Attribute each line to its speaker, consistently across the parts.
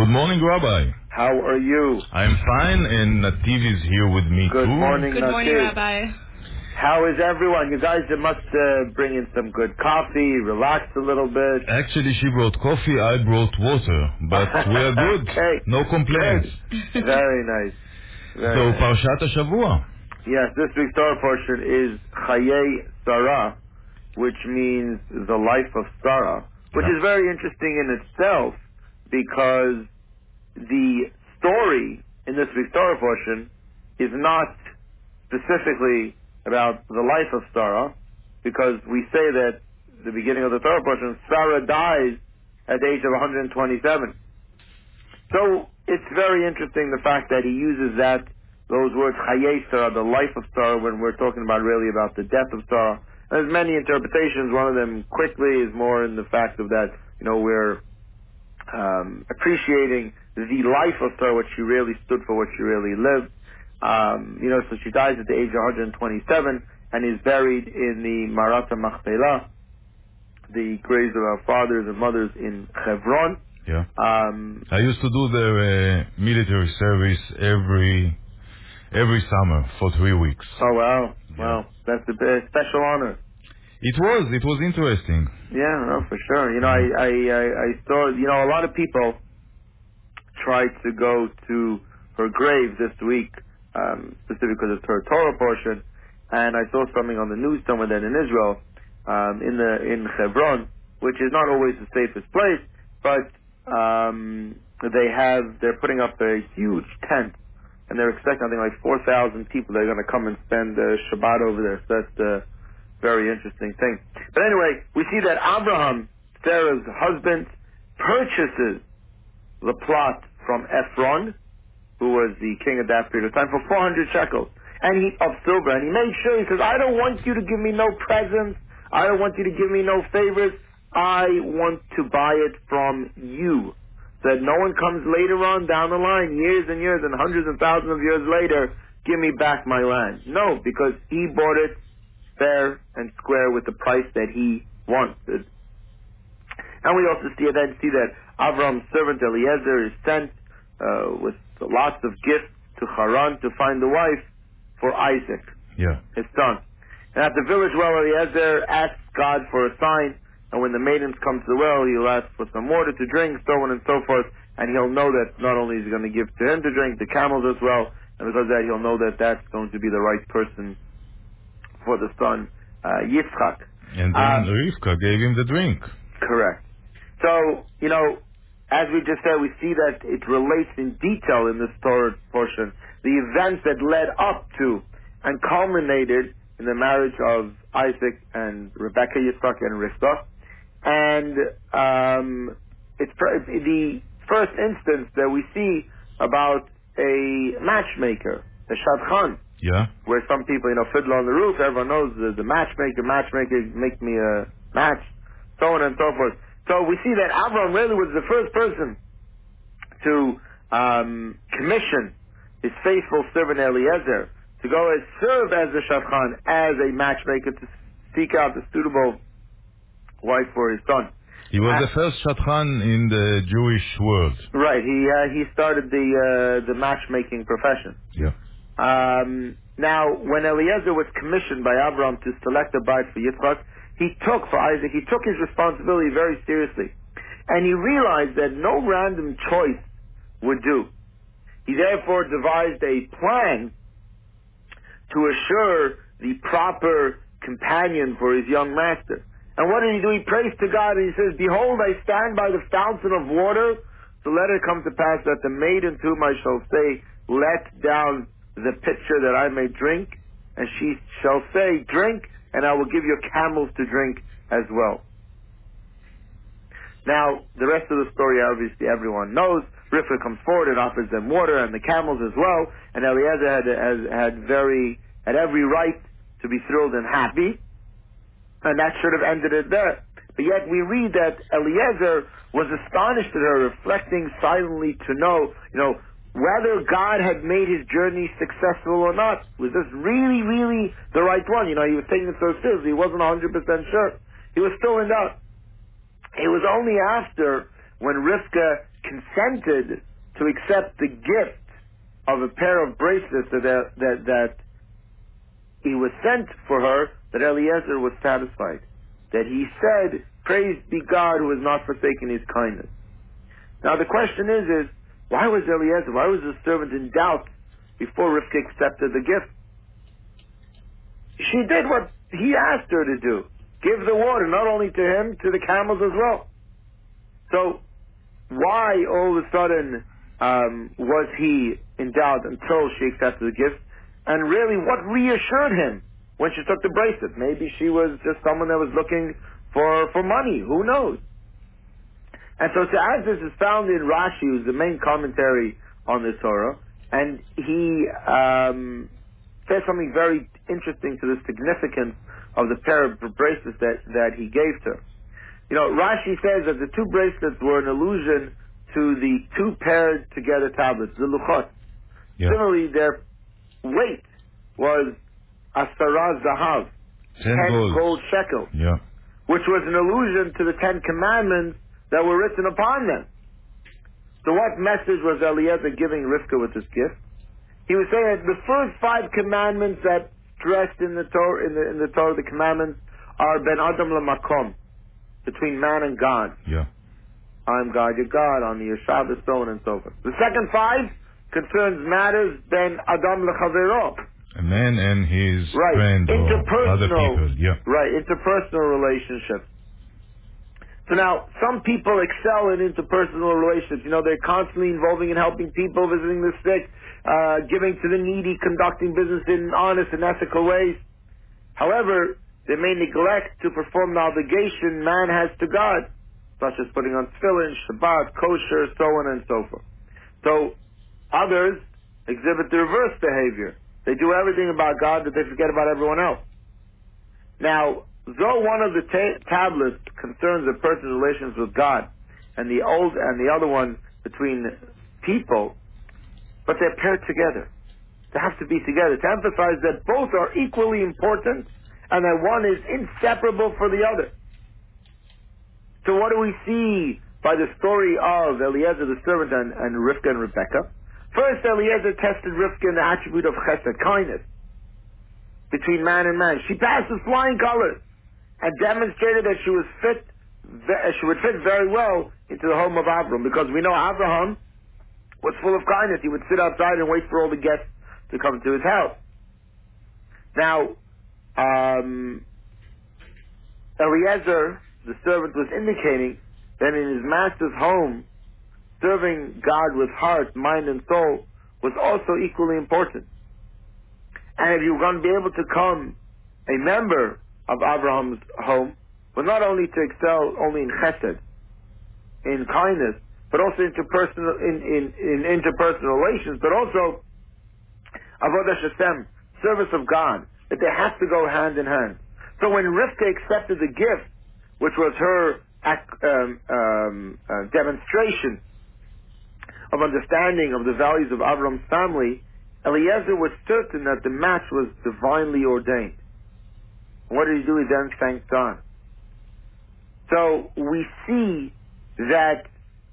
Speaker 1: Good morning, Rabbi.
Speaker 2: How are you?
Speaker 1: I'm fine, and Nativ is here with me
Speaker 2: Good
Speaker 1: too.
Speaker 2: morning,
Speaker 3: Good morning,
Speaker 2: Nativ.
Speaker 3: Rabbi.
Speaker 2: How is everyone? You guys must bring in some good coffee, relax a little bit.
Speaker 1: Actually, she brought coffee, I brought water, but we are good.
Speaker 2: Okay,
Speaker 1: No complaints.
Speaker 2: good. Very nice.
Speaker 1: So,
Speaker 2: Very nice.
Speaker 1: Parshat HaShavua.
Speaker 2: Yes, this week's Torah portion is Chayei Sarah, which means the life of Sarah, which
Speaker 1: Yeah.
Speaker 2: is very interesting in itself because the story in this week's Torah portion is not specifically about the life of Sarah, because we say that the beginning of the Torah portion, Sarah dies at the age of 127. So it's very interesting the fact that he uses those words, Chayei Sarah, the life of Sarah, when we're talking about really about the death of Sarah. There's many interpretations. One of them quickly is more in the fact of that, we're appreciating the life of her, what she really stood for, what she really lived. So she dies at the age of 127 and is buried in the Marat Machpelah, the graves of our fathers and mothers in Hebron.
Speaker 1: Yeah. I used to do the military service every summer for 3 weeks.
Speaker 2: Oh wow,
Speaker 1: Yeah.
Speaker 2: wow, that's a special honor.
Speaker 1: It was interesting.
Speaker 2: Yeah, no, for sure.
Speaker 1: Yeah.
Speaker 2: I saw, a lot of people tried to go to her grave this week, specifically because it's her Torah portion, and I saw something on the news somewhere that in Israel, in Hebron, which is not always the safest place, but they're putting up a huge tent, and they're expecting I think like 4,000 people. They're going to come and spend Shabbat over there. So that's a very interesting thing. But anyway, we see that Abraham, Sarah's husband, purchases the plot from Ephron, who was the king at that period of time, for 400 shekels of silver. And he made sure, he says, I don't want you to give me no presents. I don't want you to give me no favors. I want to buy it from you. So that no one comes later on down the line, years and years and hundreds and thousands of years later, give me back my land. No, because he bought it fair and square with the price that he wanted. And we also see that Avram's servant Eliezer is sent with lots of gifts to Haran to find a wife for Isaac,
Speaker 1: Yeah.
Speaker 2: his son. And at the village well, Eliezer asks God for a sign, and when the maidens come to the well, he'll ask for some water to drink, so on and so forth, and he'll know that not only is he going to give to him to drink, the camels as well, and because of that he'll know that that's going to be the right person for the son, Yitzchak.
Speaker 1: And then Rivka gave him the drink.
Speaker 2: Correct. So, as we just said, we see that it relates in detail in this Torah portion the events that led up to and culminated in the marriage of Isaac and Rebekah, Yitzchak, and Rivka. And it's the first instance that we see about a matchmaker, a shadchan,
Speaker 1: Yeah.
Speaker 2: where some people, fiddle on the roof. Everyone knows the matchmaker, make me a match, so on and so forth. So we see that Avram really was the first person to commission his faithful servant Eliezer to go and serve as a shadchan, as a matchmaker, to seek out a suitable wife for his son.
Speaker 1: He was the first shadchan in the Jewish world.
Speaker 2: Right. He started the matchmaking profession.
Speaker 1: Yeah.
Speaker 2: Now, when Eliezer was commissioned by Abraham to select a bride for Yitzchak, he took his responsibility very seriously. And he realized that no random choice would do. He therefore devised a plan to assure the proper companion for his young master. And what did he do? He prays to God and he says, Behold, I stand by the fountain of water, so let it come to pass that the maiden to whom I shall say, let down the pitcher that I may drink, and she shall say, drink, and I will give you camels to drink as well. Now, the rest of the story, obviously, everyone knows. Rivka comes forward and offers them water and the camels as well, and Eliezer had every right to be thrilled and happy, and that should have ended it there. But yet we read that Eliezer was astonished at her, reflecting silently to know, whether God had made his journey successful or not. Was this really, really the right one? He was taking it so seriously. He wasn't 100% sure. He was still in doubt. It was only after when Rivka consented to accept the gift of a pair of bracelets that he was sent for her, that Eliezer was satisfied. That he said, "Praised be God who has not forsaken his kindness." Now the question is why was Eliezer, why was the servant in doubt before Rivka accepted the gift? She did what he asked her to do. Give the water, not only to him, to the camels as well. So, why all of a sudden was he in doubt until she accepted the gift? And really, what reassured him when she took the bracelet? Maybe she was just someone that was looking for money. Who knows? And so, as this is found in Rashi, who's the main commentary on the Torah, and he says something very interesting to the significance of the pair of bracelets that he gave to her. You know, Rashi says that the two bracelets were an allusion to the two paired together tablets, the luchot.
Speaker 1: Yeah.
Speaker 2: Similarly, their weight was asara zahav, 10 gold shekels,
Speaker 1: Yeah.
Speaker 2: which was an allusion to the 10 commandments that were written upon them. So what message was Eliezer giving Rivka with this gift? He was saying that the first 5 commandments that stressed in the Torah, in the Torah, the commandments are ben adam lamakom, between man and God.
Speaker 1: Yeah.
Speaker 2: I'm God, your God, on your Shabbos, so on and so forth. The second 5 concerns matters ben adam lechavero.
Speaker 1: A man and his
Speaker 2: Right,
Speaker 1: friend or other
Speaker 2: interpersonal.
Speaker 1: people. Yeah.
Speaker 2: Right, interpersonal relationships. So now, some people excel in interpersonal relationships. You know, they're constantly involving in helping people, visiting the sick, giving to the needy, conducting business in honest and ethical ways. However, they may neglect to perform the obligation man has to God, such as putting on tefillin, Shabbat, kosher, so on and so forth. So, others exhibit the reverse behavior. They do everything about God, but they forget about everyone else. Now, though one of the tablets concerns a person's relations with God, and the other one between people, but they're paired together. They have to be together to emphasize that both are equally important, and that one is inseparable for the other. So, what do we see by the story of Eliezer the servant and Rivka and Rebecca? First, Eliezer tested Rivka in the attribute of chesed, kindness, between man and man. She passed with flying colors and demonstrated that she would fit very well into the home of Abraham, because we know Abraham was full of kindness. He would sit outside and wait for all the guests to come to his house. Now, Eliezer, the servant, was indicating that in his master's home, serving God with heart, mind, and soul was also equally important. And if you were going to be able to become a member of Abraham's home, was not only to excel only in chesed, in kindness, but also in interpersonal relations, but also avodas Hashem, service of God, that they have to go hand in hand. So when Rivka accepted the gift, which was her demonstration of understanding of the values of Avram's family, Eliezer was certain that the match was divinely ordained. What did he do? He then thanked God. So we see that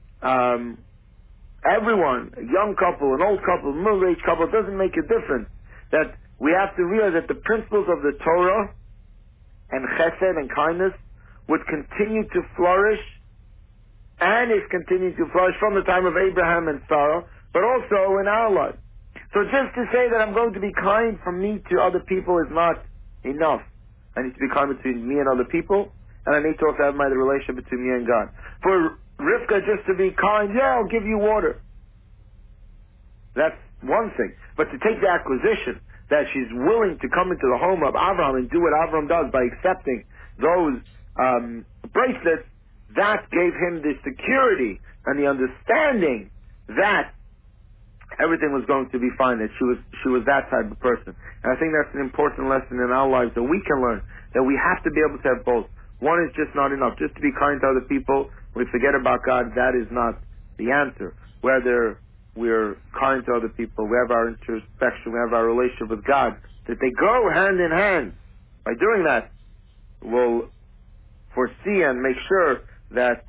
Speaker 2: everyone, a young couple, an old couple, a middle-aged couple, it doesn't make a difference. That we have to realize that the principles of the Torah and chesed and kindness would continue to flourish, and is continuing to flourish from the time of Abraham and Sarah, but also in our life. So just to say that I'm going to be kind from me to other people is not enough. I need to be kind between me and other people, and I need to also have my relationship between me and God. For Rivka just to be kind, yeah, I'll give you water. That's one thing. But to take the acquisition that she's willing to come into the home of Abraham and do what Abraham does by accepting those bracelets, that gave him the security and the understanding that everything was going to be fine, that she was that type of person. And I think that's an important lesson in our lives that we can learn, that we have to be able to have both. One is just not enough. Just to be kind to other people, we forget about God, that is not the answer. Whether we're kind to other people, we have our introspection, we have our relationship with God, that they go hand in hand. By doing that, we'll foresee and make sure that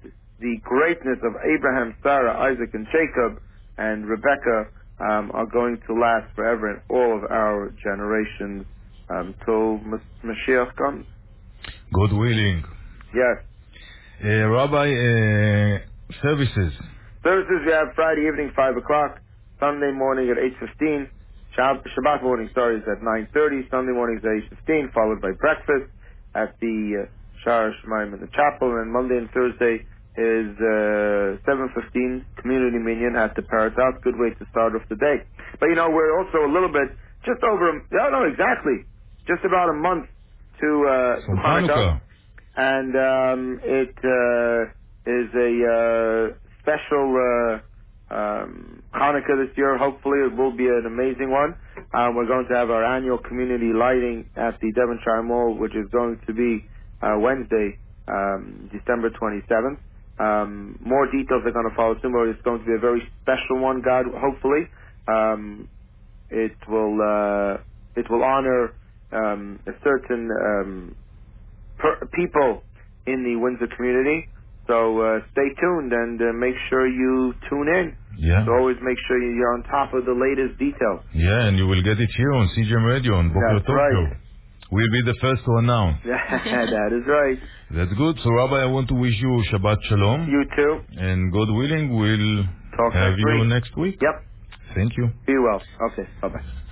Speaker 2: the greatness of Abraham, Sarah, Isaac, and Jacob, and Rebecca are going to last forever in all of our generations till Mashiach comes.
Speaker 1: God willing.
Speaker 2: Yes.
Speaker 1: Rabbi, services.
Speaker 2: Services we have Friday evening 5 o'clock, Sunday morning at 8:15, Shabbat morning is at 9:30, Sunday morning is at 8:15, followed by breakfast at the Shar Shemaim in the chapel, and Monday and Thursday is 7:15 community minyan at the Parrot House. Good way to start off the day. But we're also a little bit just over no exactly just about a month to
Speaker 1: From
Speaker 2: Hanukkah,
Speaker 1: Hanukkah.
Speaker 2: and it is a special Hanukkah this year. Hopefully it will be an amazing one. We're going to have our annual community lighting at the Devonshire Mall, which is going to be Wednesday, December 27th. More details are going to follow soon, but it's going to be a very special one, God, hopefully. It will honor a certain people in the Windsor community. So stay tuned and make sure you tune in.
Speaker 1: Yeah.
Speaker 2: So always make sure you're on top of the latest details.
Speaker 1: Yeah, and you will get it here on CGM Radio on Boker
Speaker 2: That's
Speaker 1: Tov
Speaker 2: right.
Speaker 1: Show. We'll be the first to announce.
Speaker 2: That is right.
Speaker 1: That's good. So, Rabbi, I want to wish you Shabbat Shalom.
Speaker 2: You too.
Speaker 1: And God willing, we'll
Speaker 2: Talk
Speaker 1: have
Speaker 2: next
Speaker 1: you
Speaker 2: week.
Speaker 1: next week.
Speaker 2: Yep.
Speaker 1: Thank you.
Speaker 2: Be well. Okay. Bye-bye.